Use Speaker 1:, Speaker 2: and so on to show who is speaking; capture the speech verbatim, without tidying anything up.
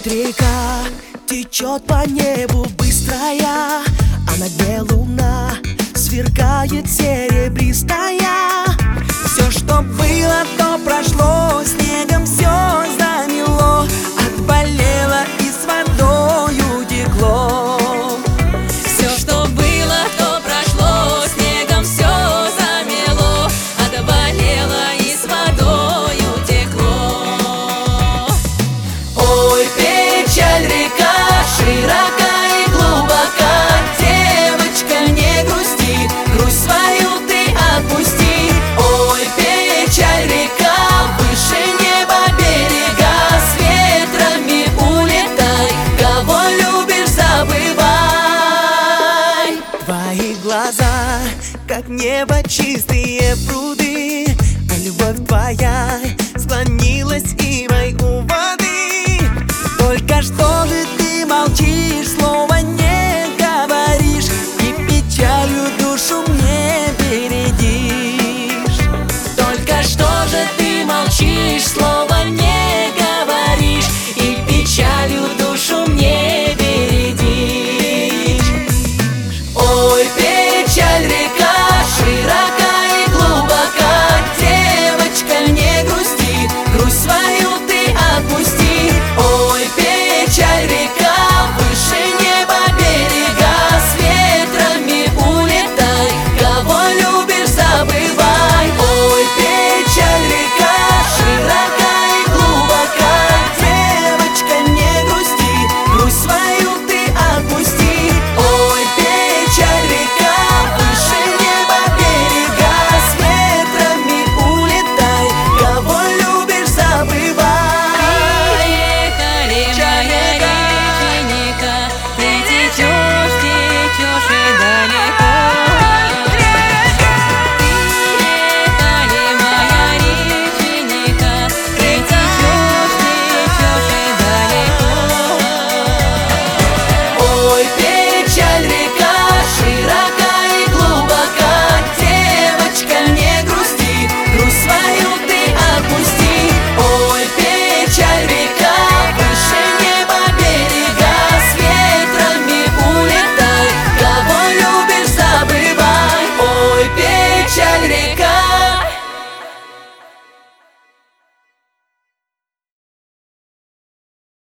Speaker 1: река течет по небу быстрая, а на дне луна сверкает серебристая. Все, что было, то прошло, снегом все замело, отболело и с водою текло.
Speaker 2: Все, что было, то прошло, снегом все замело, отболело и с водою текло.
Speaker 1: Ой, печаль, река широка и глубока, девочка, не грусти, грусть свою ты отпусти. Ой, печаль, река, выше неба берега, с ветрами улетай, кого любишь, забывай. Твои глаза, как небо, чистые пруды, а любовь твоя склонилась ивой у воды. Только что же ты молчишь, слова не говоришь, и печалью душу мне бередишь.
Speaker 2: Только что же ты молчишь, словно